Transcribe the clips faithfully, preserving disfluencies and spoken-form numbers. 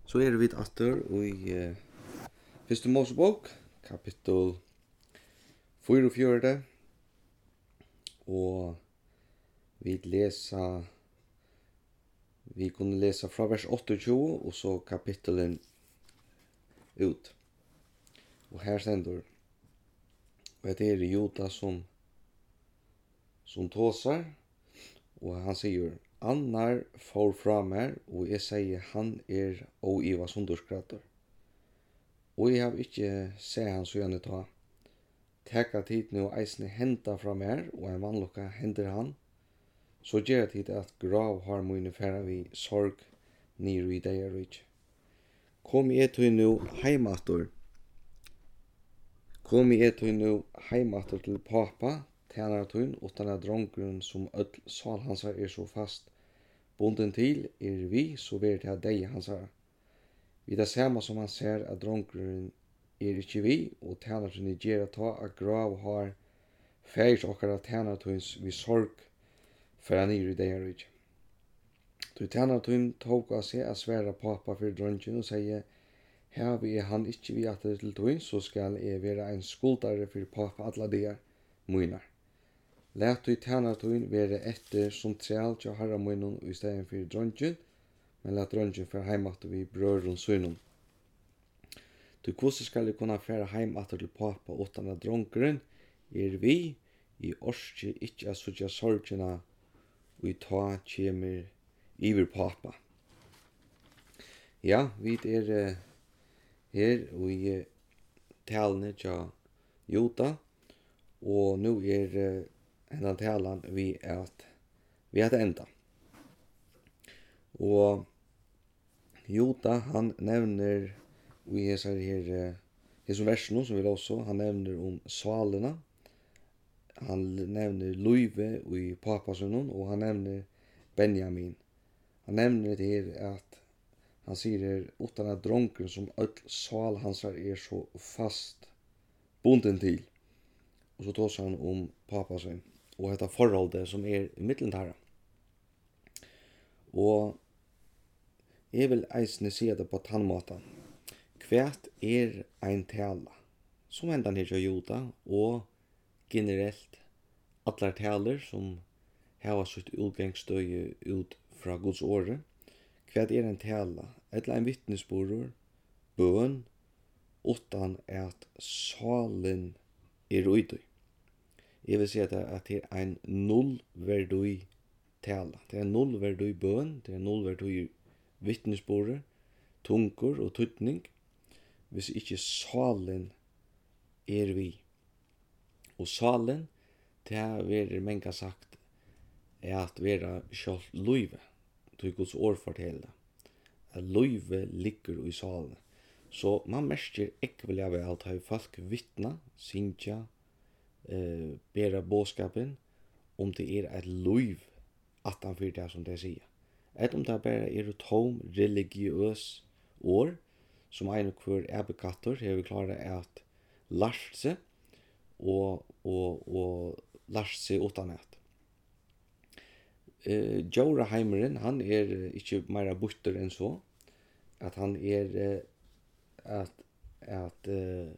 Så er vi atter i uh, Første Mosebok, kapittel fyrtifjøra, og vi lesa, vi kunne lesa fra vers tjueåtte og så kapittelen ut. Og her stender, og det er Joda som, som tåsar, og han sier, Annar får fra meg, og jeg sier han er og i var sunderskrater. Og jeg har ikke sett han så gjerne ta. Teka tid nå eisne henta fra meg, og en vannlokka hender han. Så gjør tid at grav har mine færa vi sorg nere i deg og ikke. Kom jeg til nå heimator. Kom jeg til nå heimator til papa, tjener tun, utan at drongren som ødel sal hans er så fast bonden til, er vi så ver til at deg hans er. Vi det samme som han ser at drongren er ikke vi, og tjener tun i gjerra ta at grav har færs okkara tjener tuns vi sorg for han er i deg er ikke. Du tjener tun tok av seg at svære papa for drongren og sier, her vi er han ikke vi at det til tun, så skal jeg være en skuldare for papa alle der munar. Læt du tjena tøyn være etter som træl til herra munnen i stedet for dronjen, men læt dronjen fære heimat vi brøren sønnen. Du hvordan skal jeg kunne fære heimat til papa utan at drongren er vi i orske ikke at sutja sorgina og i ta kjemer iver papa. Ja, vi er uh, her og i uh, talene til Joda, og nu er uh, hendan talan vi at vi at enda. Og Joda han nevner vi hesar her hesum versen som vi også han nevner om svalena. Han nevner Luive i papasunnen og han nevner Benjamin. Han nevner det her at han sier her utan at dronken som öll sval hans er så fast bunden til. Og så tås han om papasunnen og dette forholdet som er i middelen her. Og jeg vil eisne si det på tannmåten. Hvert er ein tala, som hendan her til Joda, og generelt atler taler som hava sitt utgangsstøye ut fra Guds åre. Hvert er ein tala, eller ein vittnesborur, bøn, utan at salen er uidøy. Jeg vil si at det er en nullverdui tala. Det er en nullverdui bøn, det er en nullverdui vittnesbore, tungur og tutning, hvis ikke salen er vi. Og salen, det er vært menga sagt, er at vera sjálv luive, tog Guds ord fortelle. At luive ligger i salen. Så man merker ekvelig av alt har folk vittna, syntja, Uh, bera båskapen om det er et liv at han fyrir det som det sier. Et om det bare er et tom religiøs år som en og hver ebekatter har vi klaret at lært seg og, og, og lært seg utan at. Uh, Djora Heimeren, han er ikke mer butter enn så, at han er uh, at, at uh,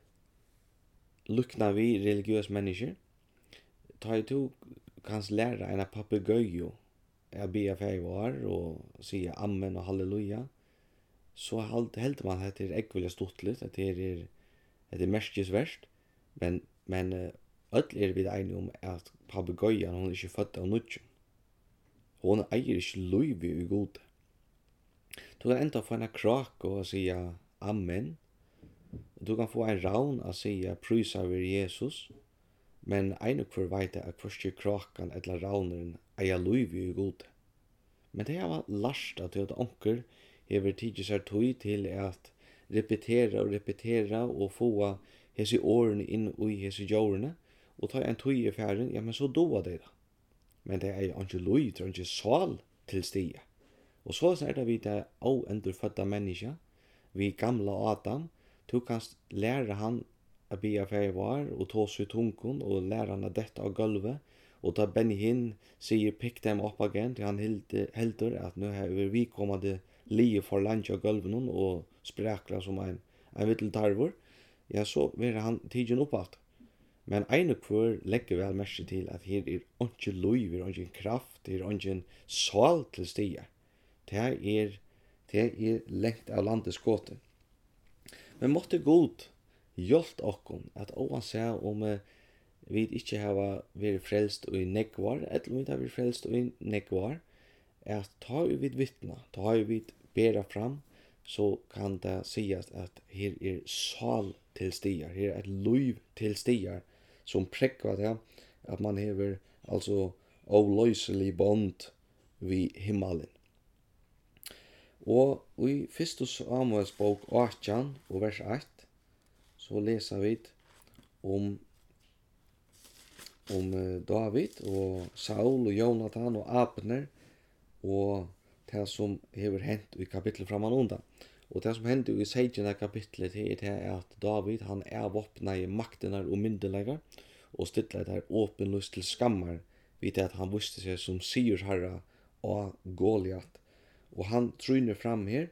lukna vi religiøs mennesker, ta i to kanst lære en papegøyo a bia feivar og sige amen og halleluja, så helt man at det er ekvelig stortligt, at det er, at det er merkesverst, men, men öll er vi enige om at papegøyan hon er ikke født av nudgen. Hon eier ikke luivi i gode. Du kan enda få en krak og sige amen, du kan få en ravn å si prysa over Jesus, men ein og hver veit at hverskje krakan eller ravneren eier luivi i gode. Men det er last at det onker hever tidsi seg tøy til at repetera og repetera og få hesi årene inn i hesi jordene, og ta en tøy i færen, ja, men så doa det da. Men det er ikke luiv, det er ikke sal til stia. Og så er det vi det oendurfødda menneska, vi gamla Adam. Du kan lære han å bia feivar og ta seg tungen og lære han å dette av gulvet og da Benny Hinn sier pikk dem opp again til han heldur at nå har vi kommande lie for landet av gulven og sprekla som en, en vitteltarvor, ja, så vil han tidgen opp alt. Men ein og hver legger vel merke til at her er ikke liv, her er ikke kraft, her er ikke sal til stier. Det er, det er lengt av landets gåte. Men måtte god hjelpe oss at oansett om uh, vi ikke har vært frelst og i nekvar, eller om vi har vært frelst og i nekvar, at ta vi vittna, ta vi bera fram, så kan det sies at her er sal til stier, her er et liv til stier, som prekva det at man hever altså avløselig bond vid himmelen. Og i første Samuels bok atten og vers ett så leser vi om om David og Saul og Jonathan og Abner og det som hever hent i kapitlet framan undan. Og det som hendte i sekstende kapitlet det er at David han er våpnet i maktene og myndelegger og stiller der åpenlyst til skammer vid at han visste seg som siersherre og Goliat. Og han tryner fram her.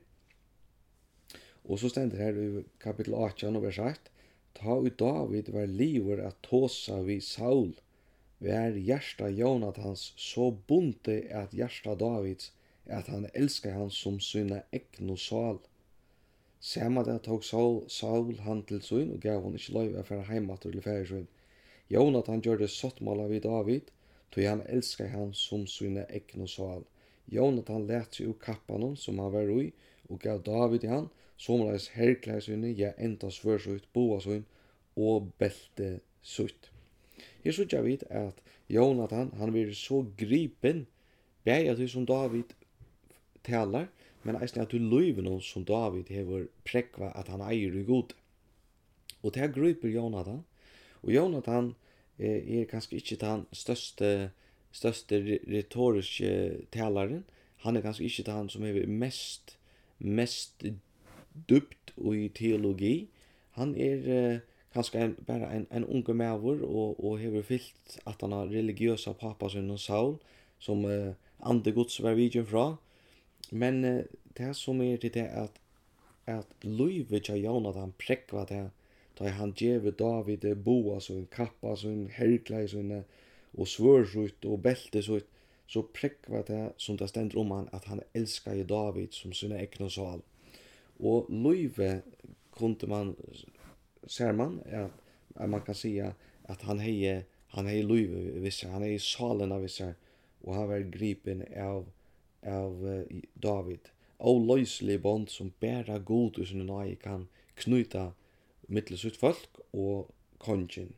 Og så stender her i kapittel atten og vers ett. Ta ut David var liver at tåsa vid Saul. Vær hjärsta Jonathans så bunte at hjärsta Davids at han elskar han som sina egnu sal. Samma det tog Saul, Saul han til sin og gav han ikke lov å fære heimat til fære sin. Jonathan gjør det sottmåla vid David, tog han elskar han som sina egnu sal. Jonathan let seg ur kappanon som han var ui, og gav David i han, somleis herklæsvinne, ja enda svørsut, boasvinn og belte sutt. Her sutja vi at Jonathan, han vil så gripen, bæg at vi som David talar, men eisne at du løyven som David hever prekva at han eier i god. Og det griper Jonathan, og Jonathan eh, er kanskje ikke den største største retoriske talaren. Han er kanskje ikke den som er mest mest dypt i teologi. Han er eh, kanskje en, bare en, en unge maver og, og hever fyllt at han har religiøsa pappa sin og Saul, som eh, ande gods var vidjen fra. Men eh, det som er til det at, at løyvet av Jonathan prekva det, da han djeve David boa sin, kappa sin, herklei sin, og svørsut og beltesut, så prekva det som det stender om han, at han elskar David som sina egna sal. Og løyve kunde man, ser man, at, at man kan säga at han hei, han hei løyve visse, han hei salena visse, og han var gripen av, av uh, David. Og løyselig bond som bæra god i sin nøye kan knyta mittel sitt folk og kongen.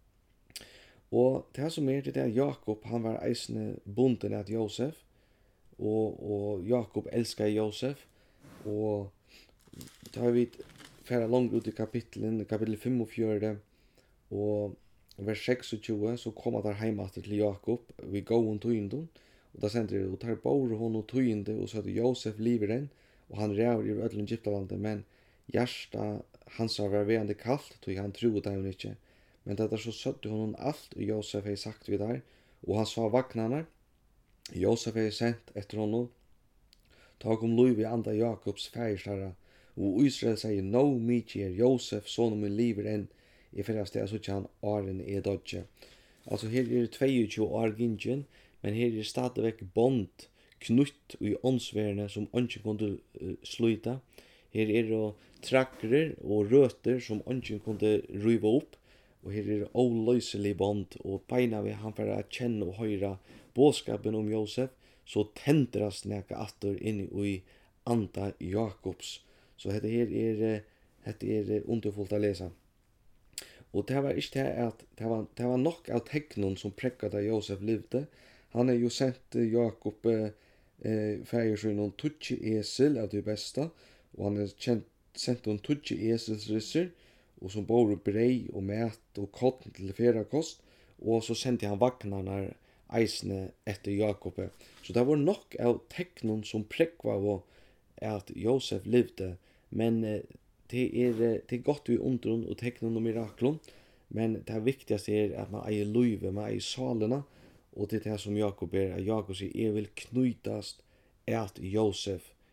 Og det som er det der Jakob, han var eisne bonden av Josef, og, og Jakob elskar Josef, og da har vi færa langt ut i kapitlen, kapittel fyrtifem, og vers tjueseks, så kommer der heimat til Jakob, vi går om tøynden, og da sender det, og tar bor hon og tøyende, og så at Josef liver den, og han ræver i ødelen Egyptalandet, men hjärsta hans har vært verande kallt, tog han troet dem ikke. Men det er så søtte honom alt, og Josef har sagt vi der, og han sa vagnarna, Josef har sendt etter honom, ta kom lov i anda Jakobs færstarra, og Israel sier, no mykje er Josef, sånn min liver enn, i fyrra sted, så ikke han åren er dodge. Altså her er det tjueto år gingen, men her er stadigvæk bond, knutt i åndsværene som ønske kunne uh, sluta. Her er det trakrer og røter som ønske kunne riva opp, og her er det oløselig bond, og beina vi han for å kjenne og høyre bådskapen om Josef, så tendras neka atter inn i anda Jakobs. Så dette her er, dette er underfullt å lese. Og det var ikke det at det var, det var nok av teknon som prekket da Josef levde. Han er jo sendt Jakob eh, feir seg noen tutsi esel av det beste, og han er kjent, sendt noen tutsi eselsrisser, og som bor brei og mat og kotten til ferakost, og så sendte han vagnarna eisne etter Jakob. Så det var nok av teknon som prekva av at Josef levde, men eh, det er, det er godt vi undrun og teknon og miraklon, men det viktigaste er at man eier løyve, man eier salena, og det er det som Jakob er, at Jakob sier, jeg vil knytast at Josef.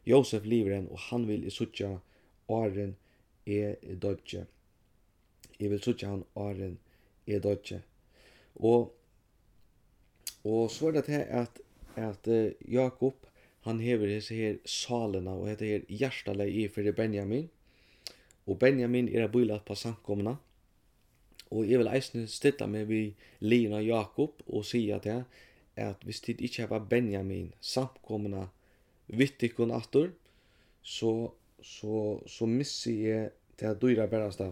Josef lever enn, og han vil i suttja åren er dodge. Jeg vil suttja han åren er dodge. Og, og så er det til at, at uh, Jakob, han hever disse her salene, og dette her hjerteleg i for Benjamin. Og Benjamin er bøylat på samkomna. Og jeg vil eisne stilla meg ved lien av Jakob og sige til at hvis det ikke var Benjamin samkomna vittikon attor, så, så, så misser jeg til at dyra berasta.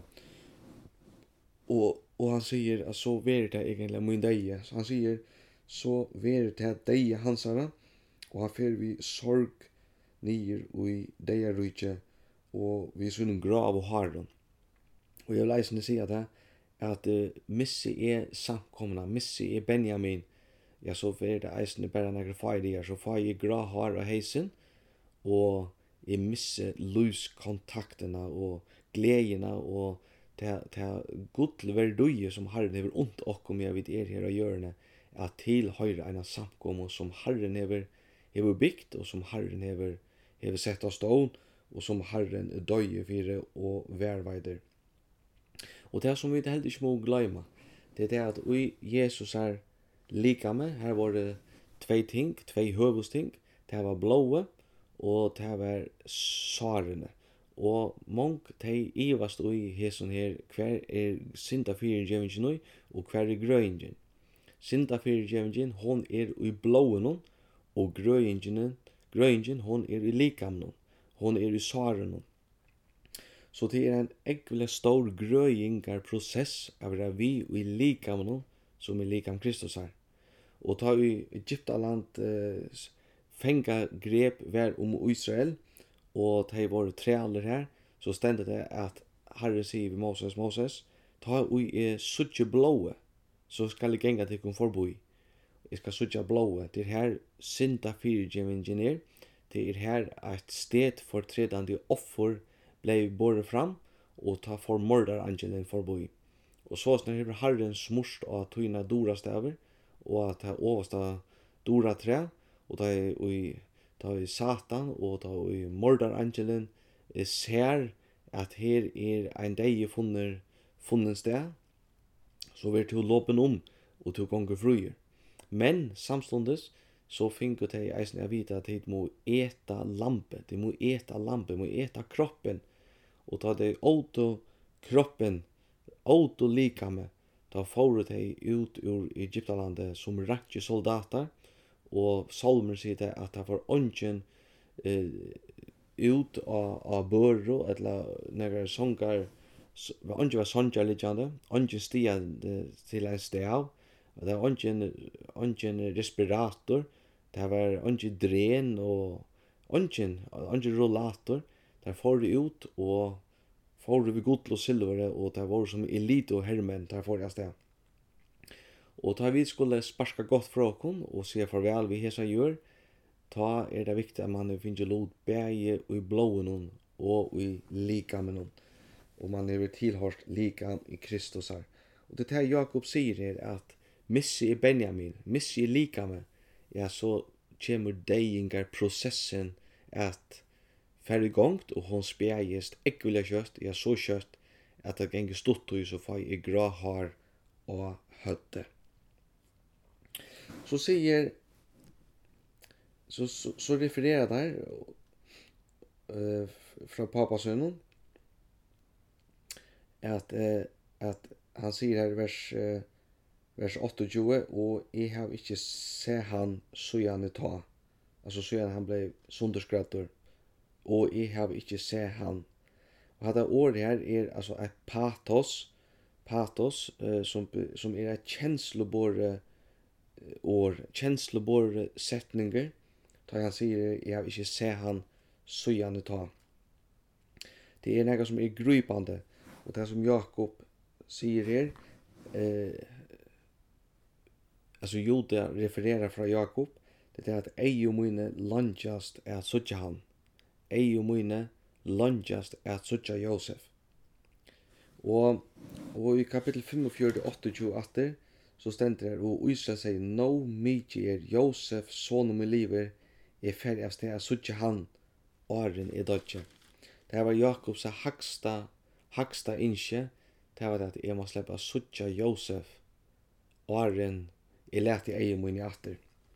Og, og han sier at så ver det egentlig min deie. Så han sier så ver det deie hansara, og han fer vi sorg nyer og i deia rujtje, og vi sunnum grav og harren. Og jeg vil eisne sige det, at uh, missi er samkomna, missi er Benjamin, ja, så er det eisne bare nekre feirier, så får jeg gra har av heisen, og jeg missi luskontaktena og gledena og til gudle verduje som Herren hever ont okkom jeg vid er her av hjørne, at tilhøyre en samkommo som Herren hever, hever byggt, og som Herren hever, hever sett av stån, og som Herren døye fire og verveider. Og det som vi heldig ikke må gløyma, det er det at vi Jesus er likame, her var det tvei ting, tvei høvusting, det var blåe, og det var sarene. Og mong tei ivast ui heson her, hver er synda fyrir djevingen og hver er grøyingen. Synda fyrir djevingen, hon er ui blåen, og grøyingen, grøyingen, hon er i likamnon, hon er i sarene. Så det er en ekvile stor grøyingar prosess av det vi i likamnon som er likam Kristus her. Og ta i Egyptaland eh, fenga grep vær om Israel, og ta i våre trealer her, så stendet det at Herre sier vi Moses, Moses, ta i er suttje blåe, så skal jeg genga til kun forboi. Jeg skal suttje blåe, det er her synda fyrirgjevingen er, det er her et sted for tredande offer blei båret fram, og ta for mordarangelen forboi. Og så snar hever Herren smurst av tøyna dorastaver, og at ta oversta doratre, og ta i, ta i Satan, og ta i mordarangelen ser at her er ein deie funner, funnen sted, så vil til låpen om, og til gonger fruer. Men samstundes, så finner de eisen jeg vite at de må eta lampe, de må eta lampe, de må eta kroppen, og ta de åto kroppen, åto likame, da får de ut ur Egyptalandet som rakje soldater, og salmer sier det at de får ånden eh, ut av, av børro, eller når sångar, ånden var sångar liggande, ånden stiga til en stav, det var ånden respirator, det var ånden dren, og ånden, ånden rollator, der får de ut, og får de ved gudl og silvere, og det var som elite og hermen, der får de av sted. Og da vi skulle sparska godt fra oss, og se farvel vi hesa gjør, da er det viktig at man finner lod bæge i blåen og i likamenon, og man er tilhørt likam i Kristus her. Og det her Jakob sier er at missi er Benjamin, missi er likame, ja, så kommer deiingar prosessen at færre gongt, og hon spjegist ekvile kjøtt, ja, så kjøtt, at det ganger stått og så fai i gra har og høtte. Så sier, så, så, så refererer der uh, fra papasønnen, at, uh, at han sier her i vers, uh, vers tjueåtte, og jeg har ikke se han så gjerne ta, altså så gjerne han ble sunderskratter, og jeg har ikke se han. Og dette ordet her er altså et patos, patos, uh, som, som er et kjenslebore år, kjenslebore setninger, da han sier, jeg har ikke se han så gjerne ta. Det er noe som er gripande, og det som Jakob sier her, eh, altså Joda refererer fra Jakob, det er at ei og mine landjast er at suttja han. Ei og mine landjast er at suttja Josef. Og, og i kapittel fyrtifem, tjueåtte, så stender det, og Israel sier, «Nå mykje er Josef, sonen med livet, er ferdig av sted, suttje han, åren er dødje. Det var Jakobs haksta, haksta innskje, det var at jeg må slippe suttja Josef åren jeg lette egen min i atter.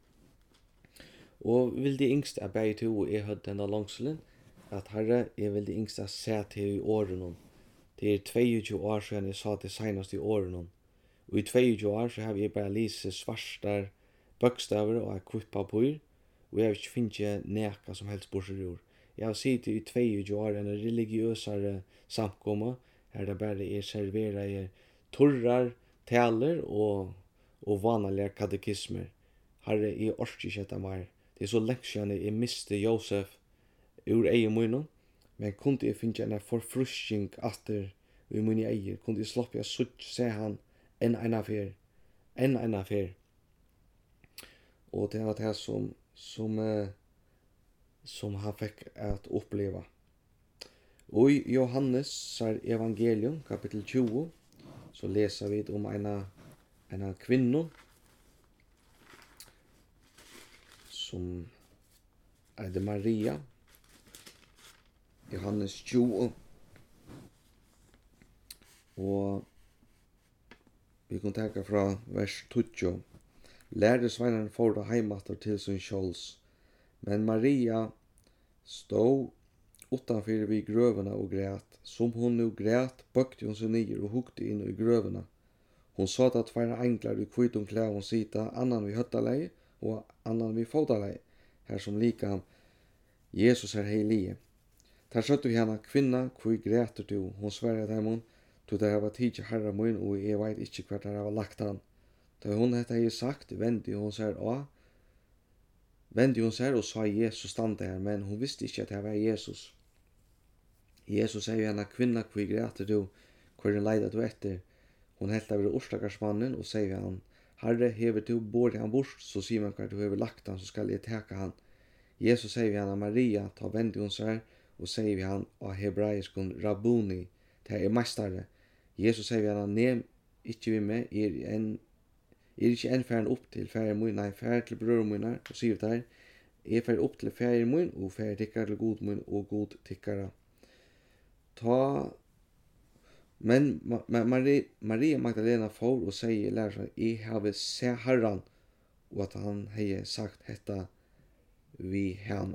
Og vil det yngst er bare to og jeg hadde denne langselen, at herre, jeg vil det yngst er se til i årene. Det er tjueto år siden jeg sa det senest i årene. Og i tjueto år så har jeg bare lyst svartar bøkstaver og kvippa på, og jeg har ikke finnet neka som helst borserur. Jeg har sittet i tjueto år en religiøsare samkomma, her det bare er serverer torrar, taler og, og vanlige katekismer. Herre, jeg orker ikke etter meg. Det er så lenge siden jeg miste Josef ur egen munnen, men kunne jeg finne en forfruskning atter i mine eier, kunne jeg sloppe jeg sutt, se han enn en affær, enn en affær. Og det var det som, som, uh, som han fikk at oppleva. Og i Johannes evangelium, kapitel tjue, så leser vi om en, en kvinne som er det Maria. Johannes tjue. Og vi kan tenke fra vers tjueto. Læresveineren får det heimater til sin kjols, men Maria stod utanför vid grövena och grät. Som hon nu grät, bökte hon sig ner och hukte in i grövena. Hon sa att två änglar i kvitum klävon sita, annan vid höttaläge och annan vid fotaläge, här som lika Jesus är helige. Där sötte vi henne, kvinna, kvi gräter du. Hon svärde dem, då det var tid till herra mun och jag vet inte kvart det var lagt han. Då hon hette hej sagt, vände hon sig av. Vände hon sig och sa Jesus stande här, men hon visste inte att det var Jesus. Jesus säger henne, kvinna, kvi gräter du, kvar leidar du etter. Hon helt över orstakarsmannen och säger han, Herre, hever du bort han bort, så sier man kvart du hever lagt han, så skal jeg teka han. Jesus säger henne, Maria, ta vände hon sig och säger han av hebraiskon Rabboni, det är mästare. Jesus säger henne, nem ikke vi med, er en er ikke en færen opp til færen min, nei, færen til brødre mine, og sier det her, er færen opp til færen min, og færen tikkere til god min, og god tikkere. Ta, men Ma- Ma- Maria, Maria Magdalena får og sier, lærer seg, jeg har se herran, og at han har sagt dette vi henne.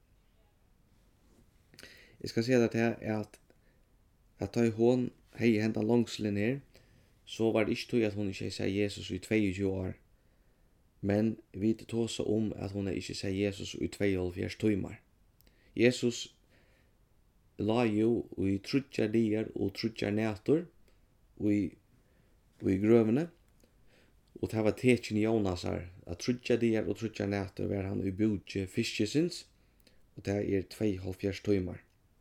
Jeg skal si det til at, at da hun har hentet langslen her, så var det ikke tog at hun ikke sier Jesus i tjueto år. Men vi tog så om at hun ikke sier Jesus i tjuehalvfjerds timer. Jesus la jo i trutjar dier og trutjar nætur og i, og i grøvene. Og det var tekin Jonas her, at trutjar dier og trutjar nætur var han i bodje fiskesins, og det er tjuehalvfjerds timer.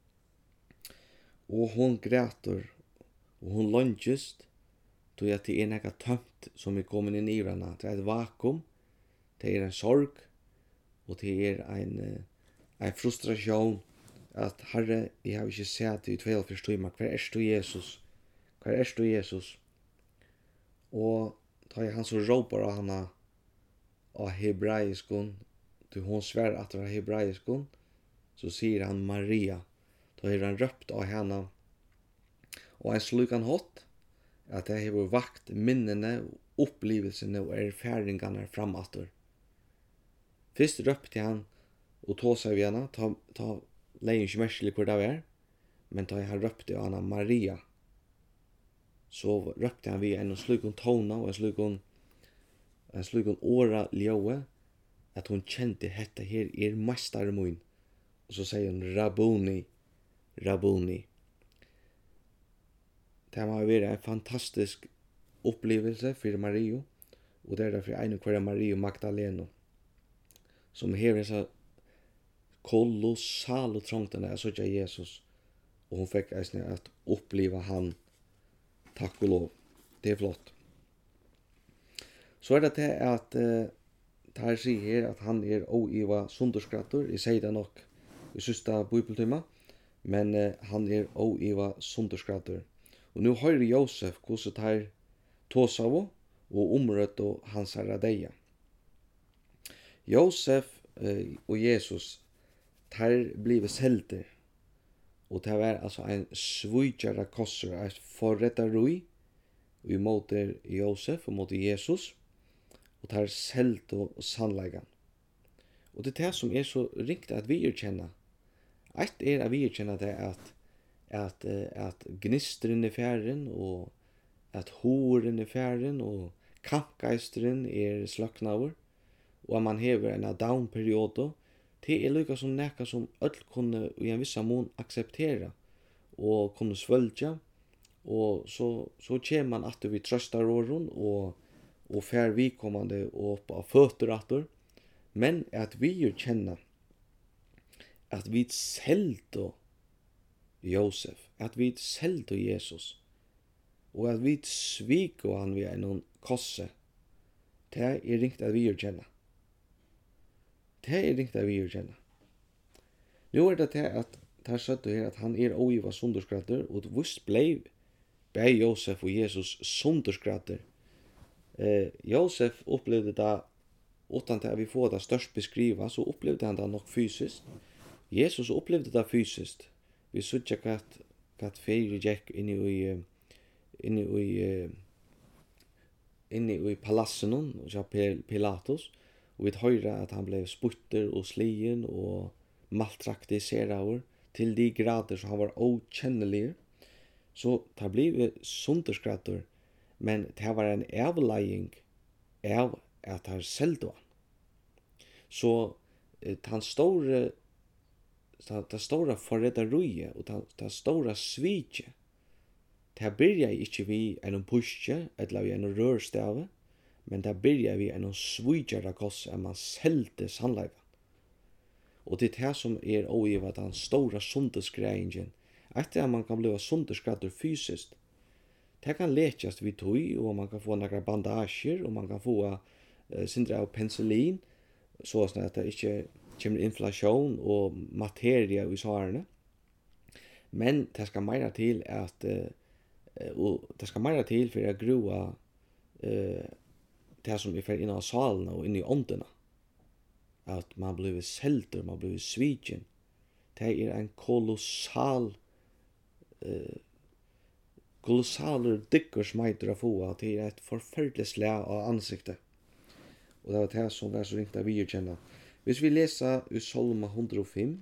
Og hon grætur, og hon longest, då att det är något tömt som är kommet in i varandra. Det är ett vakuum, det är en sorg, och det är en, en frustration att Herre, jag har inte sett det i tjuehalvfjerds timmar. Hver er du Jesus? Hver er du Jesus? Och då är han så råpar av henne av hebraiskon, till hon svär att det är hebraiskon, så säger han Maria. Då är han röpt av henne och en slukan hot, at det har vakt minnene, opplevelsene og erfaringene framatter. Først røpte han og tog seg ved henne, ta, ta leien ikke merkelig hvor det var, men da han røpte henne Maria, så røpte han ved en slukon tona og en slukon, en slukon åra ljøve, at hun kjente dette her er mestare min. Og så sier hun Rabboni, Rabboni. Det har vært en fantastisk opplevelse for Mario, og det er derfor en hver Mario Magdaleno, som hever seg kolossal og trångtene av sånn Jesus, og hun fikk eisne at oppleva han, takk og lov. Det er flott. Så er det til at uh, det her sier her at han er oiva sunderskratter, jeg sier det nok i sista bibeltøyma, men uh, han er oiva sunderskratter. Og nu høyre Josef hvordan det her tås av og omrøtt og hans herre deia. Josef eh, og Jesus, tar blivet selter. Og det var altså en svujtjara kossur, en forrettarui, i måte Josef og måte Jesus, og tar selt og sannleikan. Og det er det som er så rikt at vi erkjenner. Ett er at vi erkjenner det at, at, at gnistren er færen, og at horen er færen, og kampgeistren er sløknaver, og at man hever en down-periode. Det er lykka som nekka som öll kunne i en vissa mån akseptera og kunne svølja, og så, så kjem man at vi trøstar åren og, og fær vikommande opp av føtter atter, men at vi jo kjenner at vi seldo Josef, at vi seldo Jesus, og at vi sviko han ved en kosse, det er ringt at vi jo kjenner. Det er ringt at vi jo kjenner. Nå er det til at det er søtt her at han er ogiva sunderskratter, og vist blei bei Josef og Jesus sunderskratter. Eh, Josef opplevde det, utan til at vi får det størst beskriva, så opplevde han det nok fysisk. Jesus opplevde det fysisk. Vi sutja kat kat feiri gikk inni i inni i inni i palassen og ja Pilatus, og vi høyra at han ble sputter og slien og maltraktiseraver til de grader så han var okjennelig. Så det ble sunderskratter, men det var en avleiding av at han seldo han. Så den store det stora forræderiet og det stora svitje, det byrja ikkje vi en puskje, eller vi en rørstave, men det byrja vi en svitjara koss, at man selte sannleikan. Og det er det som er ogiva den stora sundesgreingen, etter at man kan bli sundeskratter fysisk. Det kan lekjast vid tøy, og man kan få nakra bandasjer, og man kan få uh, sindra av penicillin, så at det ikke kommer inflasjon og materia i svarene. Men det skal meira til at uh, og det skal meira til for å grua uh, det som er for inn av salene og inn i åndene. At man blir selter, man blir svidjen. Det er en kolossal uh, kolossaler dykker smeiter å få, at det er et forferdelig slag av ansiktet. Og det var det som var så ringt av vi kjenner. Hvis vi leser i Salma hundre og fem,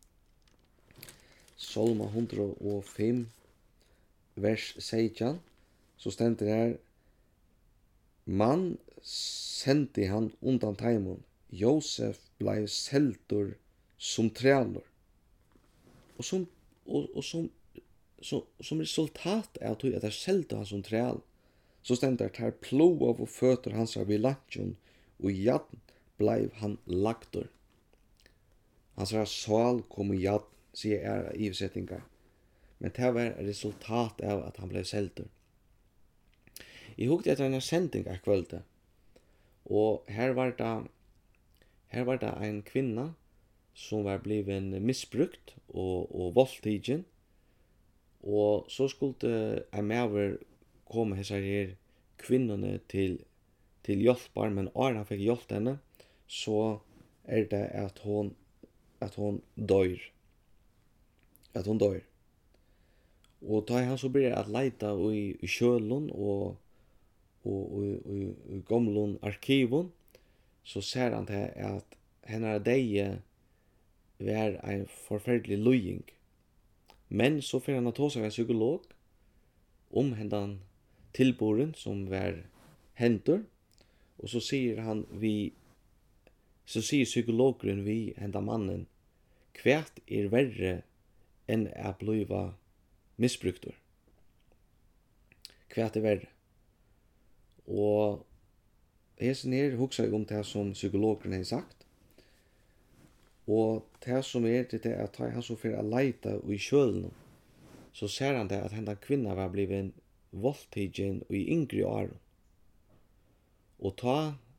Salma hundre og fem, vers seksten, så stender det her, man sendte han undan taimon, Josef blei seltur som trælur. Og som, og, og som, så, som resultat av at jeg selte han som træl, så stender det her, plo av og føtter hans av i lantjon, og jadn blei han lagtur. Hans sal kom i jadn, sier er ivsettingar. Men det var resultat av at han ble selter. Jeg hukte etter en sending av kvölde, og her var det, her var det en kvinna som var bliven misbrukt og, og voldtidgen, og så skulle en maver komme hessar her kvinnerne til, til hjelpar, men når han fikk hjelp henne, så er det at hon, at hon dør. At hon dør. Og da han så blir at leita i, i kjølen og, og, og, og i gamlun arkivun, så ser han til at henne deie var en forferdelig løying. Men så får han ta seg en psykolog om hendan tilboren som var hentur, og så sier han vi, så sier psykologen vi hendan mannen, kvært er verre enn å bliva misbruktur. Kvært er verre. Og hesen her hugsa jeg om det som psykologen har sagt, og det som er det er at han så for å leita i kjølen, så ser han det at hendan kvinna var bliven voldtidgen i yngre år. Og ta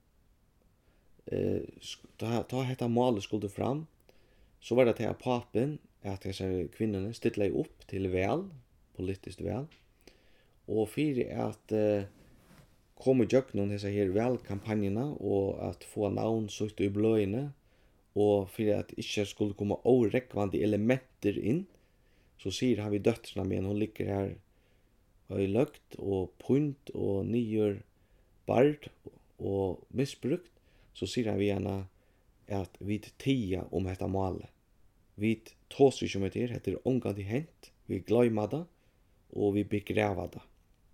eh, ta, ta hetta målet skulle fram, så var det til at papen, at disse kvinnerne stilla opp til vel, politisk vel, og fyrir at eh, komme i jøkken disse her velkampanjene, og at få navn sutt i bløyene, og for at ikke skulle komme orekvande elementer inn, så sier han vi døtrene, men hun ligger her og i løgt og punt og nyer bard og misbrukt, så sier han vi henne at vi tia om dette målet. Vi tås ikke om det her, det er ångan til hent, vi gløymer det, og vi begraver det.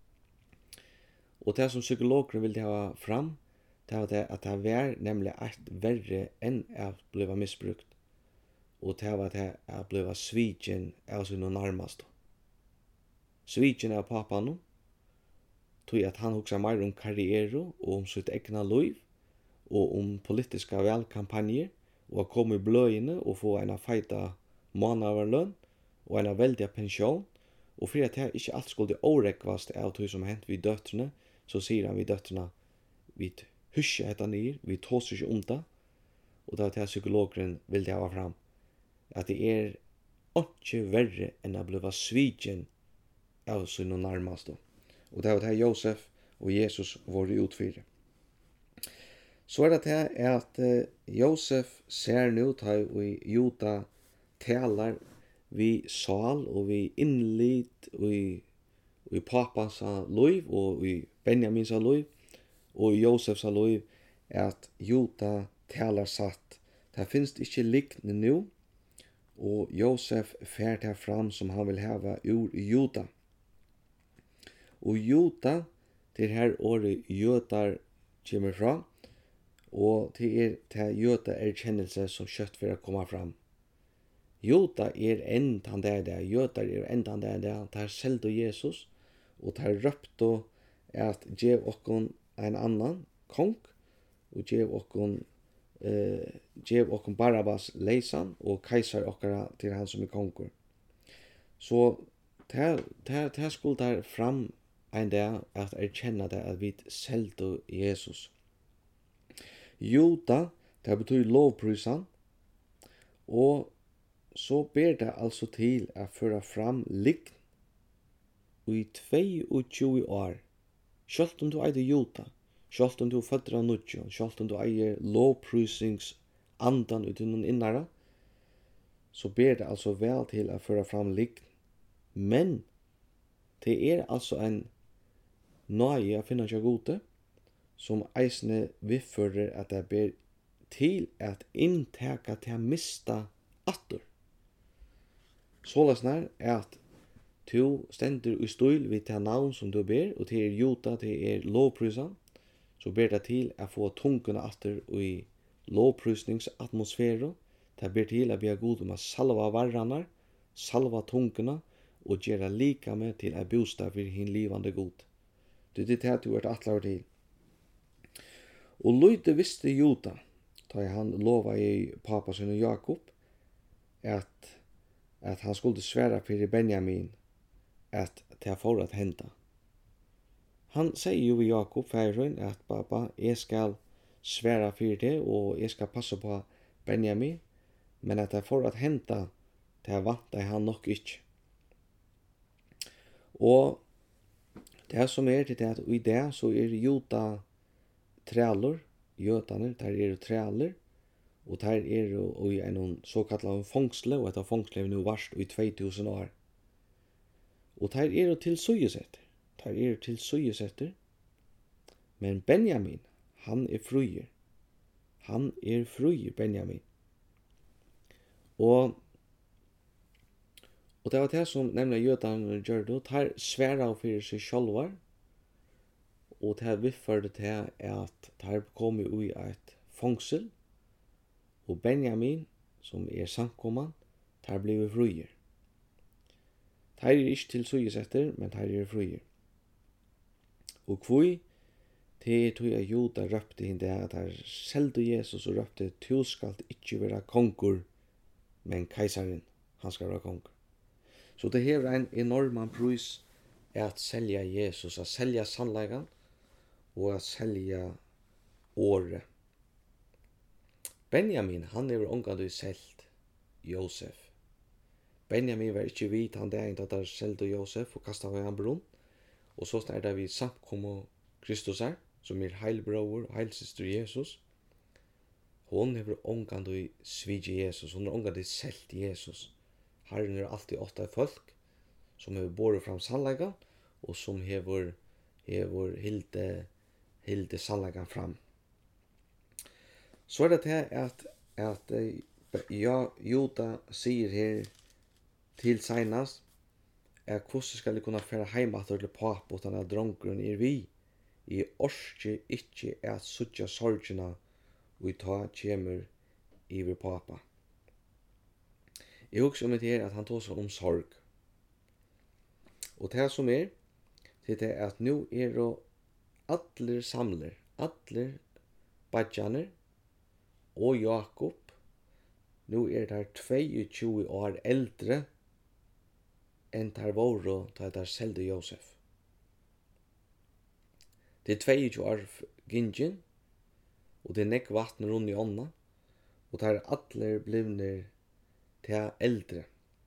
Og det som psykologene vil ha fram, det var det at det var nemlig et verre enn at bli misbrukt, og det var det at bli svigen av sine nærmeste. Svigen av pappaen, tog at han hugsa mer om karriere og om sitt egna liv, og om politiska valkampanjer, og å komme i bløyene og få en feita månaderlønn og en veldig pensjon, og for at det ikke alt skulle årekvast av tog som hent vid døtrene, så sier han vid døtrene, vi husker etter nyer, vi tås ikke om det, og det var det psykologeren ville ha fram, at det er ikke verre enn å bli svigen av sine nærmeste. Og det var det Josef og Jesus var utfyrir. Så er det det at uh, Josef ser nu til i Juda talar vi sal og vi innlit og i, i papas liv og i Benjamins liv og i Josefs liv at Juda talar satt. Det finnes ikke likne nu, og Josef fer det fram som han vil hava ur Juda. Og Juda, det her året jødar kommer fra, og det er til jøda erkjennelse som kjøtt for å komme fram. Jøda er endan det der, jøda er endan det der, det er selv og Jesus, og det er røpt at gjev okkon en annan kong, og gjev okkon uh, gjev okkon Barabbas leisan, og keiser okkara til han som er konger. Så det skulle der fram en dag at erkjenne det at vi selv og Jesus. Juda, det betyr lovprysan, og så ber det altså til å føre fram lign i tjueto år. Selv om du eier Juda, selv om du er født av nødjo, selv om du eier lovprysingsandan ut i noen innere, så ber det altså vel til å føre fram lign. Men det er altså en nøye å finne seg gode, som eisne vifører at det ber til at innteka til å mista atter. Sålasnar er at du stender i stul vid det navn som du ber, og til er Juda, til er lovprysan, så ber det til å få tungene atter i lovprysningsatmosfære. Det ber til å be god om å salva varranar, salva tungene, og gjøre lika med til å bostad for hin livande god. Det er det du er atlaver til. Og Løyde visste Juda, da han lova i pappa sin og Jakob, at, at han skulle svære for Benjamin, at det får at henta. Han sier jo i Jakob færøen at pappa, jeg skal svære for det, og jeg skal passe på Benjamin, men at det får at henta, det vant han nok ikke. Og det som er til det at i det så er Juda træler, jødane, der er træler, og der er jo i en såkallet fangsle, og etter fangsle er nå varst i två tusen år. Og der er jo til søyesetter, der er jo til søyesetter, men Benjamin, han er fruer. Han er fruer, Benjamin. Og Og det var det som nemlig jødene gjør det, der sværa for seg sjálvar, og det viførte til at der kom i et fangsel, og Benjamin, som er samkomman, der ble fruer. Der er ikke til søyesetter, men der er fruer. Og kvui, det tog jeg juda røpte hinn det at der selte Jesus og røpte, «Tu skalt ikke være kongur, men keisaren, han skal være kongur». Så det her er en enorm prus at selja Jesus, at selja sannleikan og at selja året. Benjamin, han er omgående selt Josef. Benjamin var ikke vidt han det enda der selte Josef og kastet av han brunn. Og så er det vi samkommer Kristus her, som er heilbror og heilsyster Jesus. hon hever ongandu svigi Jesus, hon har ongandu selt Jesus. Herren er alltid åtta folk som hever båret fram sannleikan og som hever hever hilde hilde sannleikan fram. Så er det til at at ja, Juda sier her til seinast at hvordan skal jeg kunne fære heimater til pap utan at drongrun er vi. Jeg orsker ikke at suttja sorgina og ta kjemur iver papa. Jeg husker om det her at han tog seg om sorg. Og det som er, det er at nu er det atler samler, atler badjaner og Jakob. Nu er det tjueto år eldre enn der våre da der selde Josef. Det er tjueto år gingen, og det er nekk vatten rundt i ånda, og der er atler blivner til eldre.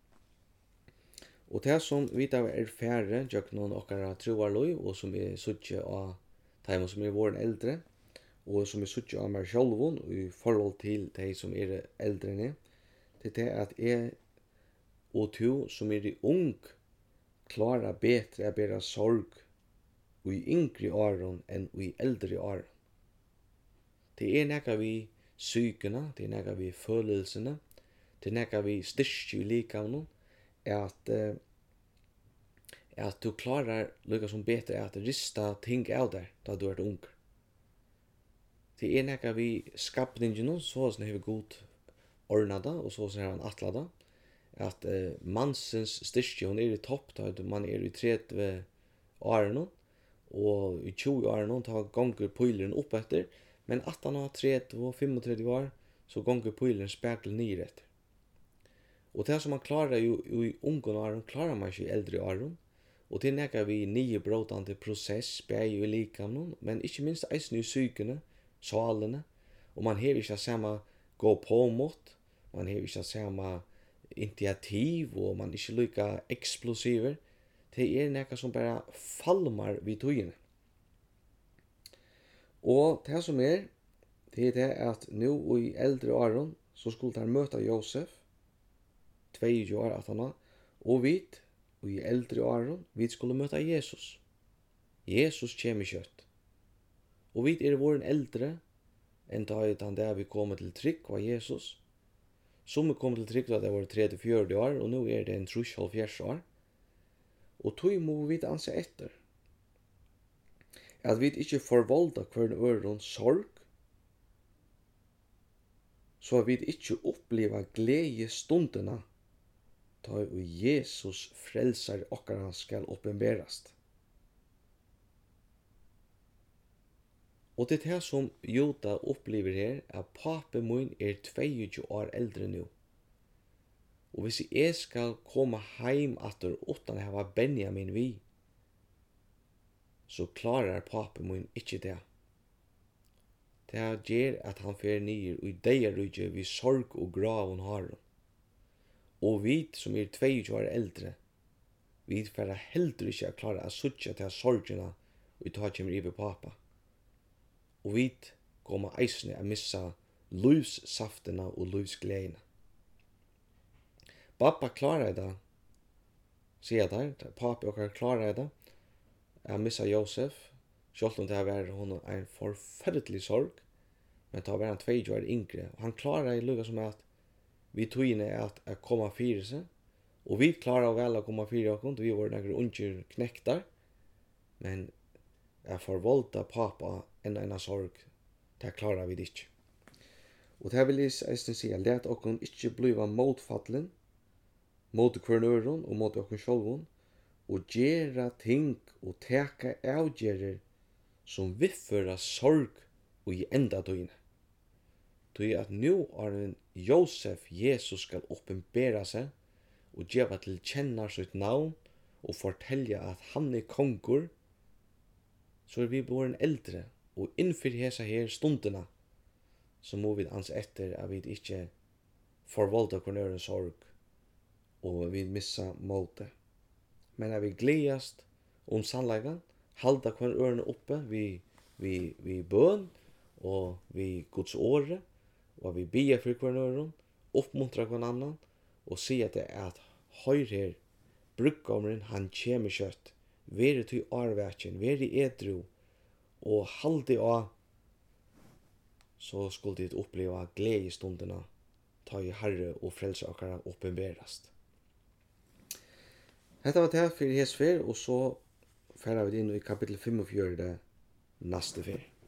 Og det som vi da er færre, gjør noen okkara troarløy, og som er suttje av de som er våren eldre, og som er suttje av meg sjálvun i forhold til de som er eldre enn jeg, det er at jeg og to som er ung klarer bedre å bære sorg i yngre åren enn i eldre åren. Det er nekka vi sykene, det er nekka vi følelsene, det er nekka vi styrke i likavnen, at, uh, at du klarer lukka som bedre at rista ting av der da du er ung. Det er nekka vi skapningen, så som hever god ordnada, og så som han atlada, at uh, mansens styrke, hon er i topp, da man er i trettive årene, og i tjue årene, da gonger pøyleren opp etter, men at han har trettive og trettifem år, så gonger pøyleren spekler ned etter. Og det som man klarer jo, jo i unge årene, klarer man ikke i eldre årene, og det nekker vi nye brådande prosess, bæg i likavnen, men ikke minst eisen i sykene, salene, og man har ikke samme gå på mot, man har ikke samme initiativ, og man er ikke lykka eksplosiver. Det er nekka som bare falmar vid tøyene. Og det som er, det er det at nu i eldre åren, så skulle han møta Josef, tjueto år at han, og vi, og i eldre åren, vi skulle møta Jesus. Jesus kommer kjøtt. Og vi er våren eldre, enn da er det der vi kommer til trygg av Jesus. Som vi kommer til trygg da det var trettifire år, og nå er det en trettioåtte år. Og tog må vi anse etter. At vi ikke forvolda hver øren sorg, så vi ikke oppleva glede stundena, da Jesus frelser okkara skal oppenberast. Og det er det som Juda opplever her, at pape min er tjueto år eldre nå. Og hvis jeg skal komme heim atter utan å hava Benjamin vi, så klarar pape min ikke det. Det gjør at han fer nyer og i deirudje vi sorg og grav og har. Og vi som er tjueto år eldre, vi fer heller ikke å klare å suttje til sorgene og ta kommer i papa. Og vi kommer eisne å missa livssaftene og livsgledene. Pappa klarar det, sier der, pappa og klarar det, jeg missa Josef, selv om det var hon en forferdelig sorg, men det var han tjueto år yngre, og han klarar det lukka som at vi togene er at jeg kommer fire seg, og vi klarar vel å komme fire oss, vi var nekker unger knektar, men jeg forvolda pappa enn en sorg, det klarar vi ikke. Og det vil jeg si, at det at dere ikke blir motfattelen, mot hver øren og mot dere sjølven, og gjøre ting og teka avgjerer som viffera sorg og i enda døgnet. Det er at nå er en Josef Jesus skal oppenbera seg og gjøre til kjenner sitt navn og fortelle at han er konger, så er vi båren eldre, og innfor hese her stundene, så må vi anse etter at vi ikke forvolda hver øren sorg, og vi missa måte. Men at vi gledast om sannleggen, halda hver ørene oppe vi, vi, vi bøn, og vi Guds åre, og vi bia for hver nøren, oppmuntra hver annan, og sier det at høyr her, bruggommeren, han kjemur kjøtt, veri til arvækjen, veri edru, og haldi av, så skulle dit oppleva gledestundina, ta i Herre og frelse okkara oppenberast. Hetta var det for hesfer, og så færa vi inn i kapittel fyrtiofem næste fer.